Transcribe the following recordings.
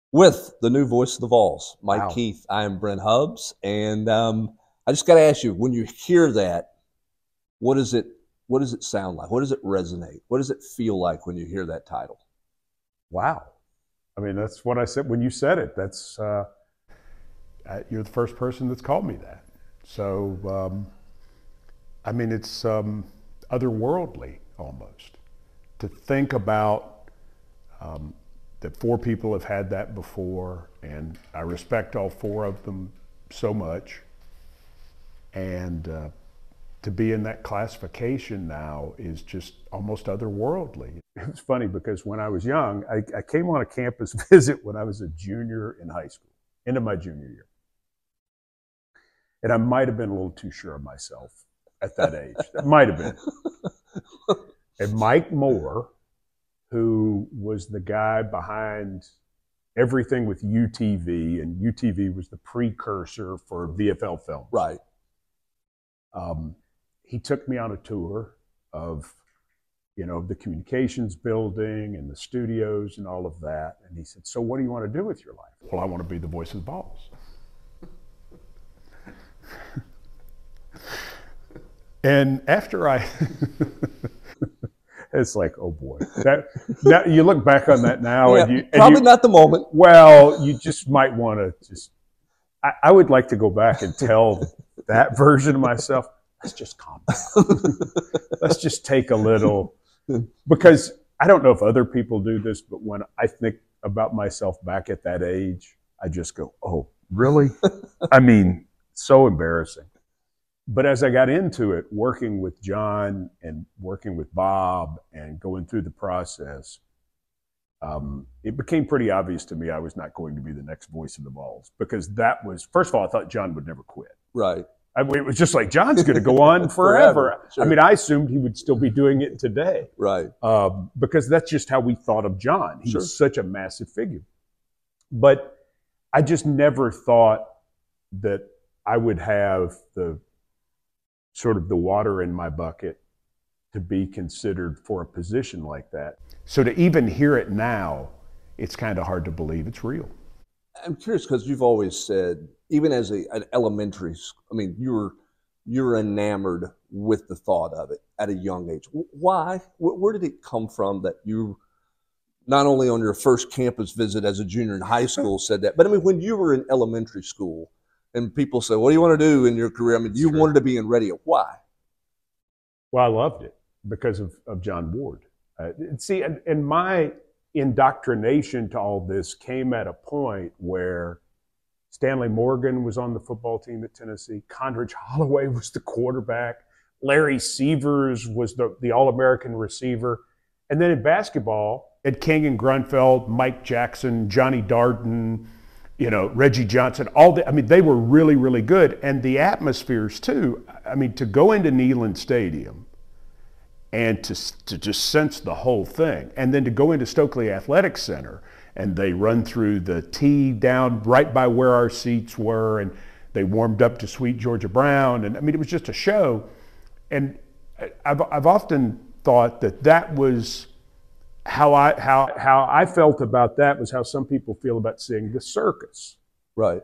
with the new voice of the Vols, Mike Wow. Keith. I am Brent Hubbs, and I just got to ask you: when you hear that, what does it sound like? What does it resonate? What does it feel like when you hear that title? Wow. I mean, that's what I said when you said it. That's you're the first person that's called me that. So, I mean, it's otherworldly almost to think about that 4 people have had that before, and I respect all 4 of them so much. And to be in that classification now is just almost otherworldly. It was funny because when I was young, I came on a campus visit when I was a junior in high school, into my junior year. And I might have been a little too sure of myself at that age. That might have been. And Mike Moore, who was the guy behind everything with UTV, and UTV was the precursor for VFL film. Right. He took me on a tour of, the communications building and the studios and all of that. And he said, "So what do you want to do with your life?" "Well, I want to be the voice of the Vols." And after it's like, oh boy, that you look back on that now, Yeah, probably not the moment. Well, you just might want to I would like to go back and tell that version of myself, let's just calm down. Let's just take a little, because I don't know if other people do this, but when I think about myself back at that age, I just go, oh, really? I mean, so embarrassing. But as I got into it, working with John and working with Bob and going through the process, it became pretty obvious to me I was not going to be the next voice of the Vols, because that was, first of all, I thought John would never quit. Right. I mean, it was just like, John's going to go on forever. Sure. I mean, I assumed he would still be doing it today. Right. Because that's just how we thought of John. He Sure. was such a massive figure. But I just never thought that I would have the sort of the water in my bucket to be considered for a position like that. So to even hear it now, it's kind of hard to believe it's real. I'm curious because you've always said, even as an elementary school, I mean, you're enamored with the thought of it at a young age. Why? Where did it come from that you, not only on your first campus visit as a junior in high school, said that, but I mean, when you were in elementary school and people say, what do you want to do in your career? I mean, you wanted to be in radio. Why? Well, I loved it because of John Ward. See, and my indoctrination to all this came at a point where Stanley Morgan was on the football team at Tennessee. Condredge Holloway was the quarterback. Larry Severs was the All-American receiver. And then in basketball, Ed King and Grunfeld, Mike Jackson, Johnny Darden, Reggie Johnson, they were really, really good. And the atmospheres too. I mean, to go into Neyland Stadium and to just sense the whole thing, and then to go into Stokely Athletic Center, and they run through the T down right by where our seats were, and they warmed up to Sweet Georgia Brown, and I mean, it was just a show. And I've often thought that was how I felt about that, was how some people feel about seeing the circus. Right.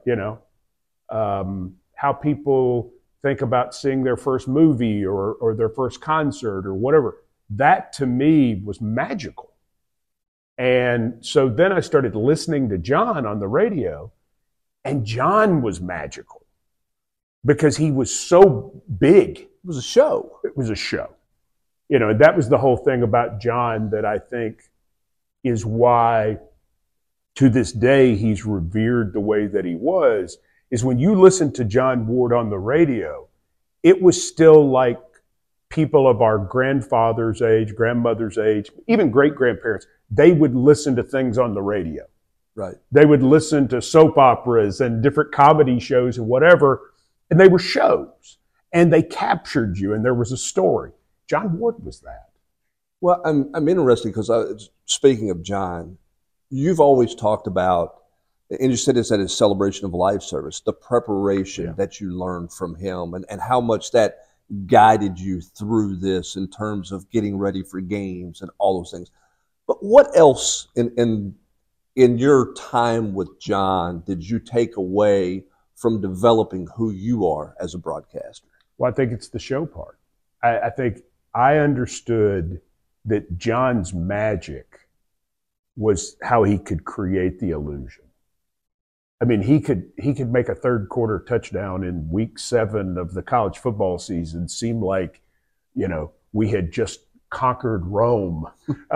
How people think about seeing their first movie or their first concert or whatever. That to me was magical. And so then I started listening to John on the radio, and John was magical because he was so big. It was a show. It was a show. That was the whole thing about John that I think is why to this day he's revered the way that he was, is when you listen to John Ward on the radio, it was still like people of our grandfather's age, grandmother's age, even great-grandparents, they would listen to things on the radio. Right. They would listen to soap operas and different comedy shows and whatever, and they were shows. And they captured you, and there was a story. John Ward was that. Well, I'm interested because speaking of John, you've always talked about, and you said this at his celebration of life service, the preparation that you learned from him and how much that guided you through this in terms of getting ready for games and all those things. But what else in in your time with John did you take away from developing who you are as a broadcaster? Well, I think it's the show part. I think I understood that John's magic was how he could create the illusion. I mean, he could make a third quarter touchdown in week 7 of the college football season seem like, we had just conquered Rome.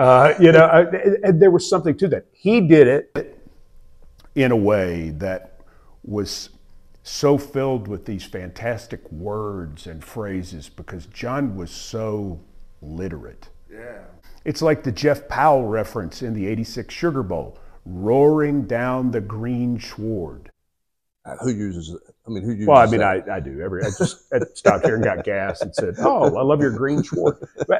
And there was something to that. He did it in a way that was so filled with these fantastic words and phrases because John was so literate. Yeah. It's like the Jeff Powell reference in the '86 Sugar Bowl, roaring down the green sward. Who uses it? I mean, who uses Well, I mean, that? I do. I just stopped here and got gas and said, "Oh, I love your green sward."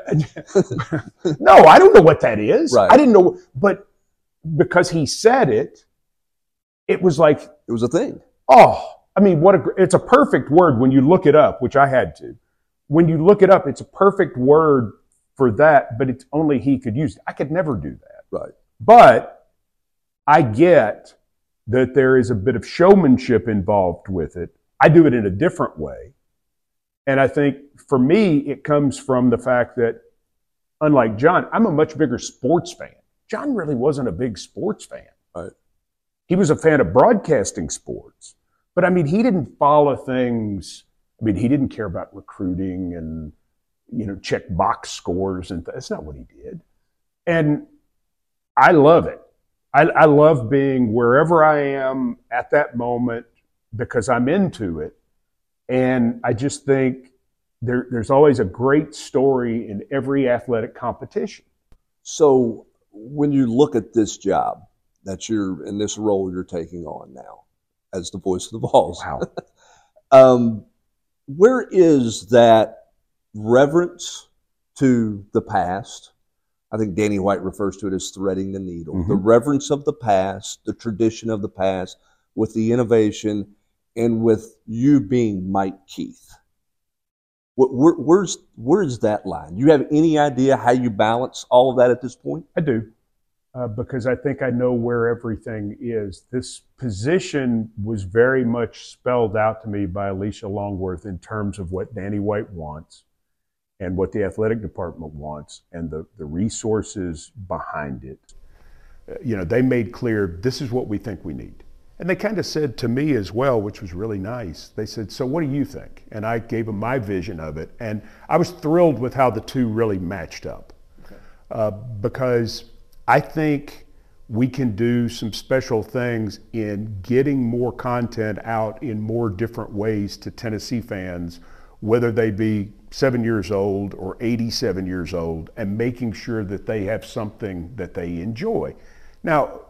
No, I don't know what that is. Right. I didn't know, but because he said it, it was like, It was a thing. oh, I mean, it's a perfect word when you look it up, which I had to. When you look it up, it's a perfect word for that, but it's only he could use it. I could never do that. Right. But I get that there is a bit of showmanship involved with it. I do it in a different way. And I think for me, it comes from the fact that, unlike John, I'm a much bigger sports fan. John really wasn't a big sports fan. Right. He was a fan of broadcasting sports. But I mean, he didn't follow things. I mean, he didn't care about recruiting and, check box scores. And that's not what he did. And I love it. I love being wherever I am at that moment because I'm into it. And I just think there's always a great story in every athletic competition. So when you look at this job that you're in, this role you're taking on now as the voice of the Vols, Wow. Where is that reverence to the past? I think Danny White refers to it as threading the needle. Mm-hmm. The reverence of the past, the tradition of the past, with the innovation, and with you being Mike Keith. Where's that line? Do you have any idea how you balance all of that at this point? I do, because I think I know where everything is. This position was very much spelled out to me by Alicia Longworth in terms of what Danny White wants and what the athletic department wants and the resources behind it. They made clear, this is what we think we need. And they kind of said to me as well, which was really nice, they said, so what do you think? And I gave them my vision of it. And I was thrilled with how the two really matched up. Okay. Because I think we can do some special things in getting more content out in more different ways to Tennessee fans, whether they be 7 years old or 87 years old, and making sure that they have something that they enjoy. Now,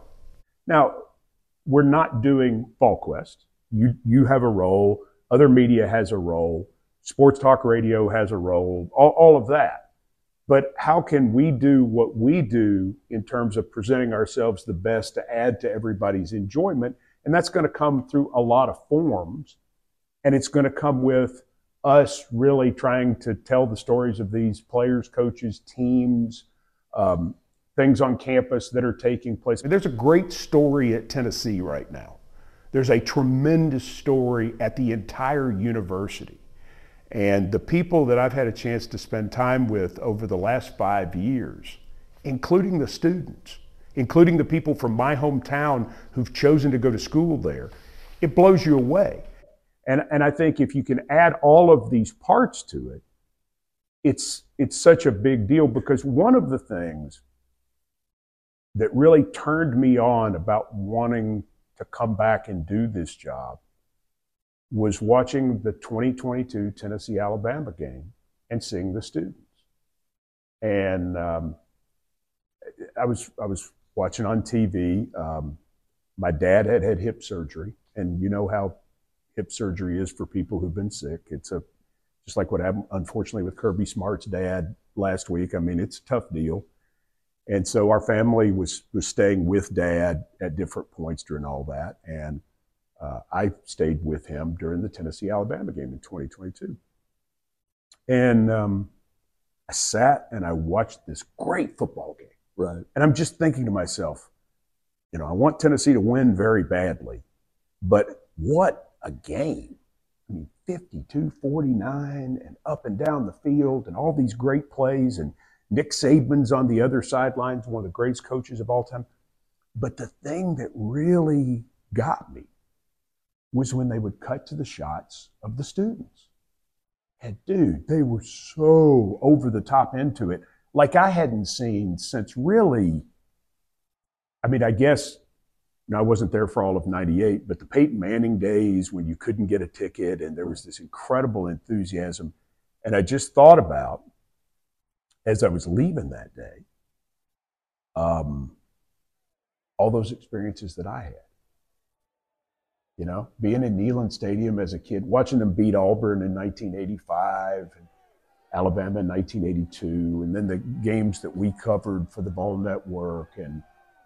we're not doing VolQuest. You have a role. Other media has a role. Sports Talk Radio has a role. All of that. But how can we do what we do in terms of presenting ourselves the best to add to everybody's enjoyment? And that's going to come through a lot of forms. And it's going to come with us really trying to tell the stories of these players, coaches, teams, things on campus that are taking place. There's a great story at Tennessee right now. There's a tremendous story at the entire university. And the people that I've had a chance to spend time with over the last 5 years, including the students, including the people from my hometown who've chosen to go to school there, it blows you away. And I think if you can add all of these parts to it, it's such a big deal, because one of the things that really turned me on about wanting to come back and do this job was watching the 2022 Tennessee-Alabama game and seeing the students. And I was watching on TV. My dad had hip surgery, and you know how hip surgery is for people who've been sick. It's just like what happened, unfortunately, with Kirby Smart's dad last week. I mean, it's a tough deal. And so our family was staying with Dad at different points during all that. And I stayed with him during the Tennessee-Alabama game in 2022. And I sat and I watched this great football game. Right. And I'm just thinking to myself, I want Tennessee to win very badly. But what a game. I mean, 52-49 and up and down the field and all these great plays. And Nick Saban's on the other sidelines, one of the greatest coaches of all time. But the thing that really got me was when they would cut to the shots of the students. And dude, they were so over the top into it, like I hadn't seen since really, I mean, I guess, I wasn't there for all of '98, but the Peyton Manning days when you couldn't get a ticket and there was this incredible enthusiasm. And I just thought about, as I was leaving that day, all those experiences that I had. Being in Neyland Stadium as a kid, watching them beat Auburn in 1985, and Alabama in 1982, and then the games that we covered for the Ball Network. And,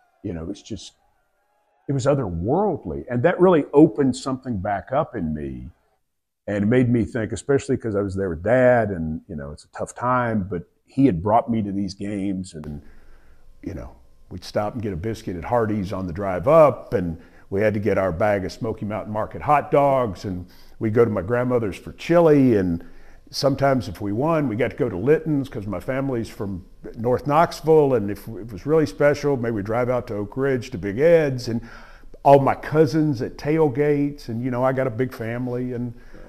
it was otherworldly. And that really opened something back up in me. And it made me think, especially because I was there with Dad, and, it's a tough time, but he had brought me to these games. And, we'd stop and get a biscuit at Hardee's on the drive up, and we had to get our bag of Smoky Mountain Market hot dogs, and we'd go to my grandmother's for chili. And sometimes if we won, we got to go to Litton's because my family's from North Knoxville. And if it was really special, maybe we'd drive out to Oak Ridge to Big Ed's, and all my cousins at tailgates. And, I got a big family. And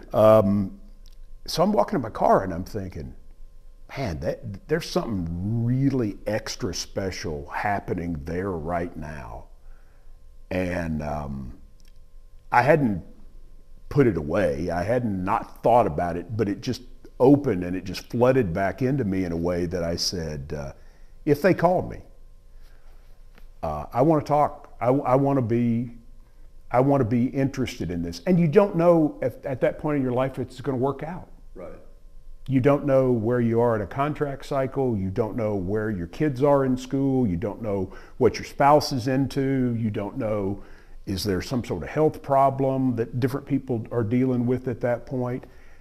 so I'm walking in my car and I'm thinking, man, there's something really extra special happening there right now. And I hadn't put it away. I hadn't not thought about it, but it just opened and it just flooded back into me in a way that I said, if they call me, I want to talk. I want to be interested in this. And you don't know at that point in your life if it's going to work out. Right. You don't know where you are in a contract cycle. You don't know where your kids are in school. You don't know what your spouse is into. You don't know, is there some sort of health problem that different people are dealing with at that point?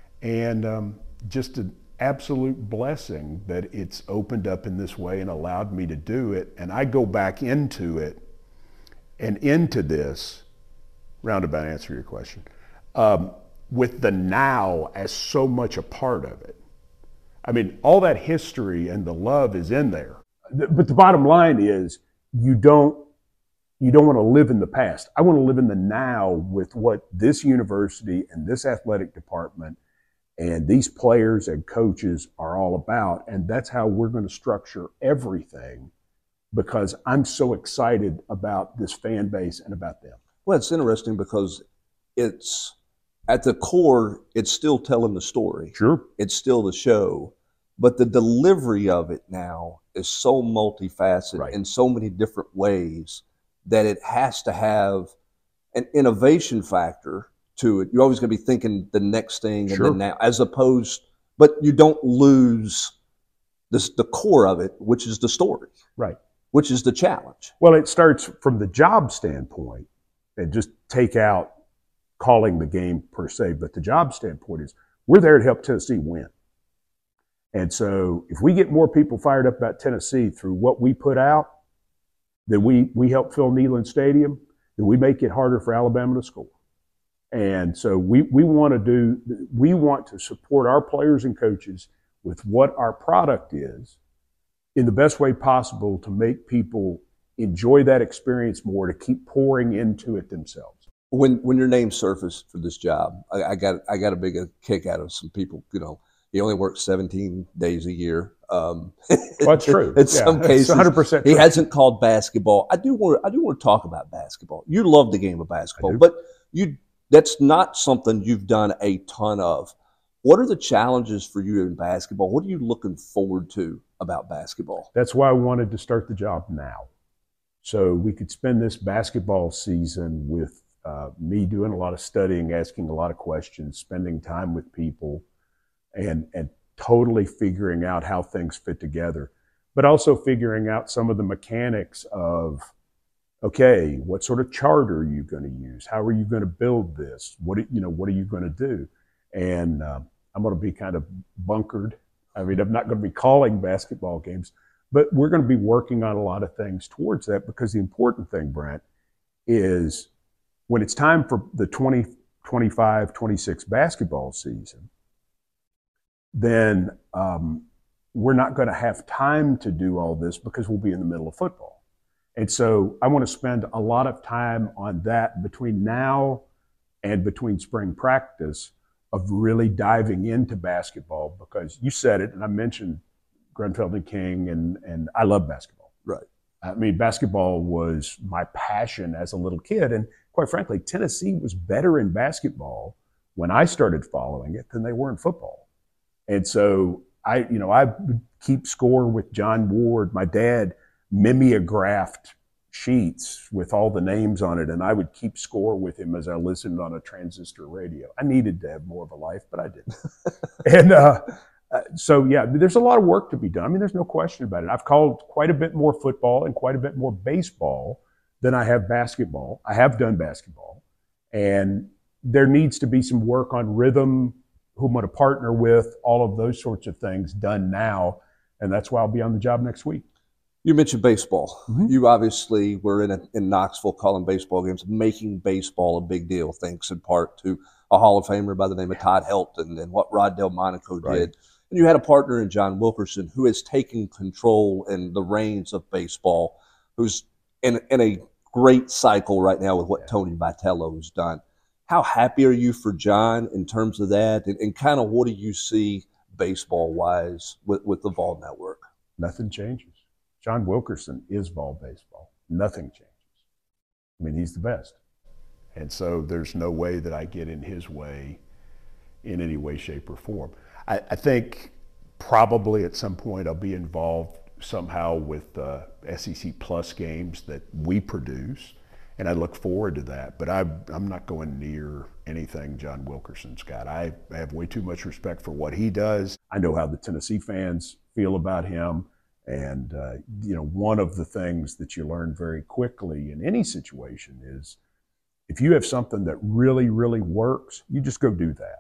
And just an absolute blessing that it's opened up in this way and allowed me to do it. And I go back into it and into this, roundabout answer to your question, with the now as so much a part of it. I mean, all that history and the love is in there. But the bottom line is you don't want to live in the past. I want to live in the now with what this university and this athletic department and these players and coaches are all about. And that's how we're going to structure everything, because I'm so excited about this fan base and about them. Well, it's interesting because it's, at the core, it's still telling the story. Sure. It's still the show. But the delivery of it now is so multifaceted, right, in so many different ways that it has to have an innovation factor to it. You're always going to be thinking the next thing, sure, and then now, as opposed, but you don't lose the core of it, which is the story. Right. Which is the challenge. Well, it starts from the job standpoint, and just take out calling the game per se, but the job standpoint is we're there to help Tennessee win. And so if we get more people fired up about Tennessee through what we put out, then we help fill Neyland Stadium, then we make it harder for Alabama to score. And so we want to support our players and coaches with what our product is in the best way possible to make people enjoy that experience more, to keep pouring into it themselves. When your name surfaced for this job, I got a big kick out of some people. He only works 17 days a year. Well, that's true. In some cases, 100% he true. hasn't called basketball. I do want to talk about basketball. You love the game of basketball, but that's not something you've done a ton of. What are the challenges for you in basketball? What are you looking forward to about basketball? That's why I wanted to start the job now, so we could spend this basketball season with me doing a lot of studying, asking a lot of questions, spending time with people, and totally figuring out how things fit together, but also figuring out some of the mechanics of, okay, what sort of chart are you going to use? How are you going to build this? What are you going to do? And I'm going to be kind of bunkered. I mean, I'm not going to be calling basketball games, But we're going to be working on a lot of things towards that, because the important thing, Brent, is when it's time for the 2025-26 basketball season, then we're not going to have time to do all this because we'll be in the middle of football. And so I want to spend a lot of time on that between now and between spring practice, of really diving into basketball, because you said it, and I mentioned Grenfell and King, and I love basketball. Right. I mean, basketball was my passion as a little kid. And quite frankly, Tennessee was better in basketball when I started following it than they were in football. And so I would keep score with John Ward. My dad mimeographed sheets with all the names on it, and I would keep score with him as I listened on a transistor radio. I needed to have more of a life, but I didn't. And so, yeah, there's a lot of work to be done. I mean, there's no question about it. I've called quite a bit more football and quite a bit more baseball than I have basketball. I have done basketball. And there needs to be some work on rhythm, who I'm going to partner with, all of those sorts of things done now. And that's why I'll be on the job next week. You mentioned baseball. Mm-hmm. You obviously were in Knoxville calling baseball games, making baseball a big deal, thanks in part to a Hall of Famer by the name of Todd Helton and what Rod Delmonico Right. did. And you had a partner in John Wilkerson who has taken control and the reins of baseball, who's in a great cycle right now with what Tony Vitello has done. How happy are you for John in terms of that? And kind of what do you see baseball-wise with the Vol Network? Nothing changes. John Wilkerson is Vol baseball. Nothing changes. I mean, he's the best. And so there's no way that I get in his way in any way, shape, or form. I think probably at some point I'll be involved somehow with the SEC Plus games that we produce, and I look forward to that. But I'm not going near anything John Wilkerson's got. I have way too much respect for what he does. I know how the Tennessee fans feel about him. And, one of the things that you learn very quickly in any situation is if you have something that really, really works, you just go do that,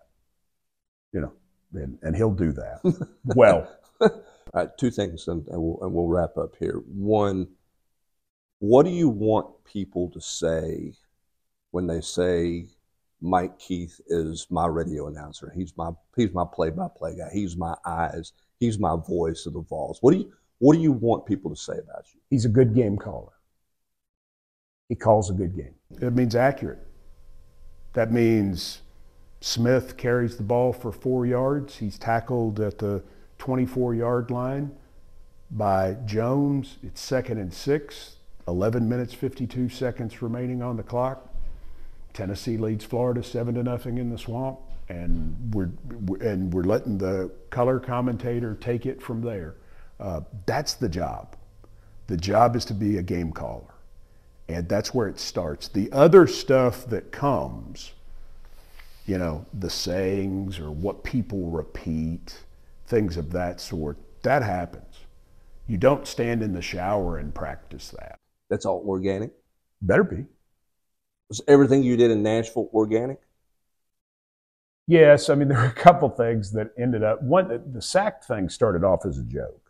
and he'll do that well. All right, two things, and we'll wrap up here. One, what do you want people to say when they say Mike Keith is my radio announcer? He's my play-by-play guy. He's my eyes. He's my voice of the Vols. What do you want people to say about you? He's a good game caller. He calls a good game. It means accurate. That means Smith carries the ball for 4 yards. He's tackled at the 24-yard line by Jones. It's 2nd and 6, 11 minutes, 52 seconds remaining on the clock. Tennessee leads Florida 7-0 in the Swamp, and we're letting the color commentator take it from there. That's the job. The job is to be a game caller. And that's where it starts. The other stuff that comes, the sayings or what people repeat, things of that sort, that happens. You don't stand in the shower and practice that. That's all organic? Better be. Was everything you did in Nashville organic? Yes. I mean, there were a couple things that ended up. One, the sack thing started off as a joke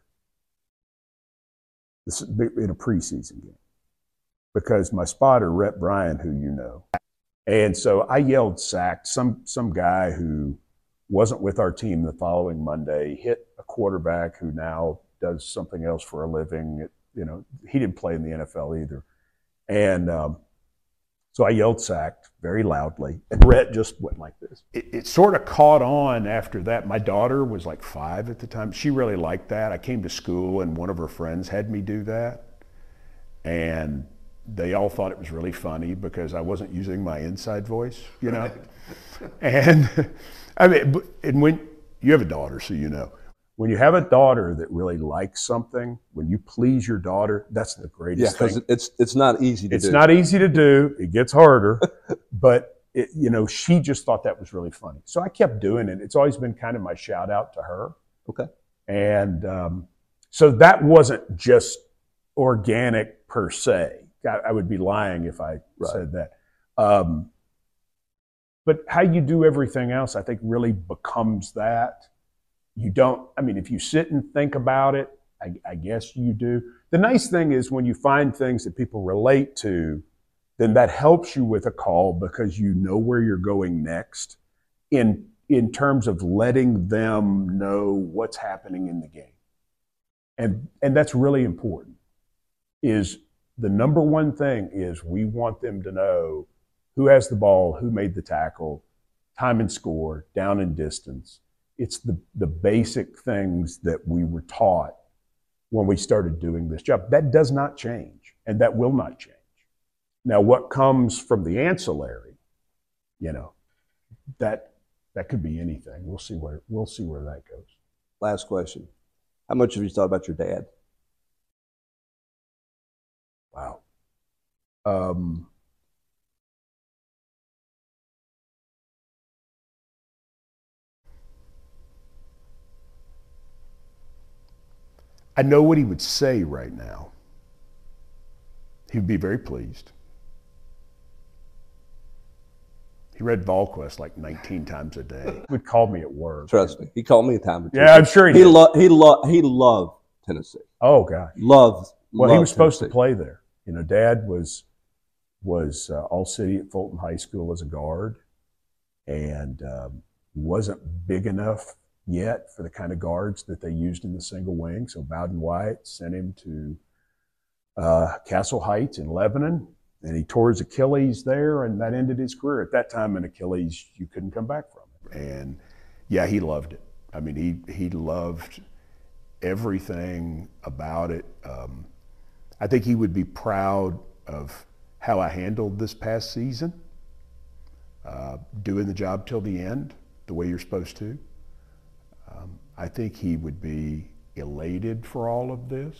in a preseason game, because my spotter, Rhett Bryan, who you know, and so I yelled sacked. Some guy who wasn't with our team the following Monday hit a quarterback who now does something else for a living. He didn't play in the NFL either. And so I yelled sacked very loudly, and Rhett just went like this. It sort of caught on after that. My daughter was like 5 at the time. She really liked that. I came to school, and one of her friends had me do that. And they all thought it was really funny because I wasn't using my inside voice, And I mean, and when you have a daughter, so when you have a daughter that really likes something, when you please your daughter, that's the greatest thing. Yeah, because it's not easy to do. It's not easy to do. It gets harder, but she just thought that was really funny. So I kept doing it. It's always been kind of my shout out to her. Okay. And so that wasn't just organic per se. I would be lying if I said that. But how you do everything else, I think, really becomes that. If you sit and think about it, I guess you do. The nice thing is when you find things that people relate to, then that helps you with a call because you know where you're going next in terms of letting them know what's happening in the game. And that's really important. Is the number one thing is we want them to know who has the ball, who made the tackle, time and score, down and distance. It's the basic things that we were taught when we started doing this job. That does not change, and that will not change. Now, what comes from the ancillary, that could be anything. We'll see where that goes. Last question. How much have you thought about your dad? Wow. I know what he would say right now. He would be very pleased. He read VolQuest like 19 times a day. He would call me at work. Trust me, he called me a time or two. Yeah, I'm sure he did. He loved Tennessee. Oh gosh, loved. Well, he was supposed Tennessee. to play there. Dad was All City at Fulton High School as a guard, and wasn't big enough yet for the kind of guards that they used in the single wing. So Bowden White sent him to Castle Heights in Lebanon, and he tore his Achilles there, and that ended his career. At that time, an Achilles, you couldn't come back from it. And yeah, he loved it. I mean, he loved everything about it. I think he would be proud of how I handled this past season, doing the job till the end, the way you're supposed to. I think he would be elated for all of this.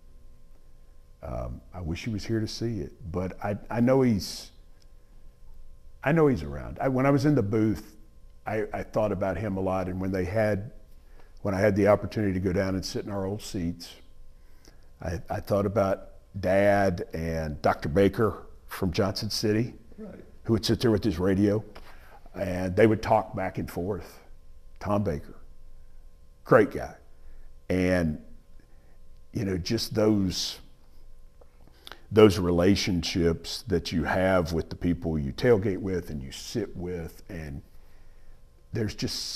I wish he was here to see it, but I know he's around. When I was in the booth, I thought about him a lot, and when I had the opportunity to go down and sit in our old seats, I thought about Dad and Dr. Baker from Johnson City, right, who would sit there with his radio, and they would talk back and forth. Tom Baker, great guy. And, just those relationships that you have with the people you tailgate with and you sit with, and there's just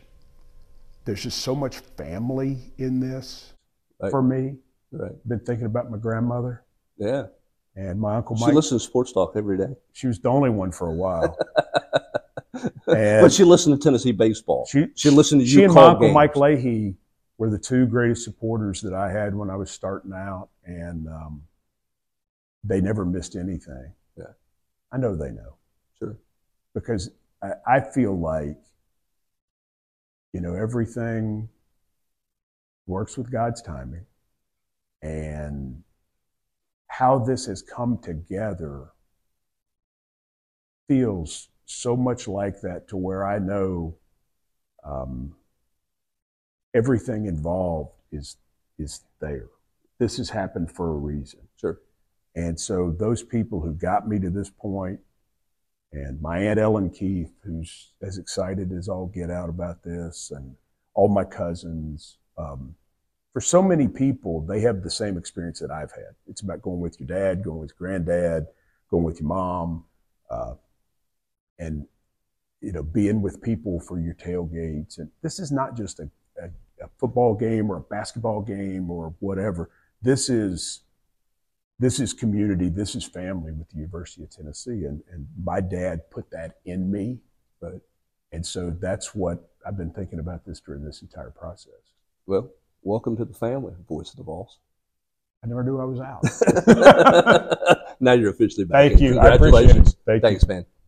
so much family in this, right, for me. Right. Been thinking about my grandmother. Yeah. And my Uncle Mike. She listens to Sports Talk every day. She was the only one for a while. But she listened to Tennessee baseball. She listened to you. She and my Uncle Mike Leahy were the two greatest supporters that I had when I was starting out, and they never missed anything. Yeah. I know they know. Sure. Because I feel like, everything works with God's timing. And how this has come together feels so much like that, to where I know everything involved is there. This has happened for a reason. Sure. And so those people who got me to this point, and my Aunt Ellen Keith, who's as excited as all get out about this, and all my cousins, for so many people, they have the same experience that I've had. It's about going with your dad, going with your granddad, going with your mom, and being with people for your tailgates. And this is not just a football game or a basketball game or whatever. This is community. This is family with the University of Tennessee. And my dad put that in me. Right? And so that's what I've been thinking about this during this entire process. Well, welcome to the family, Voice of the Vols. I never knew I was out. Now you're officially back. Thank you. Congratulations. I appreciate it. Thanks, man.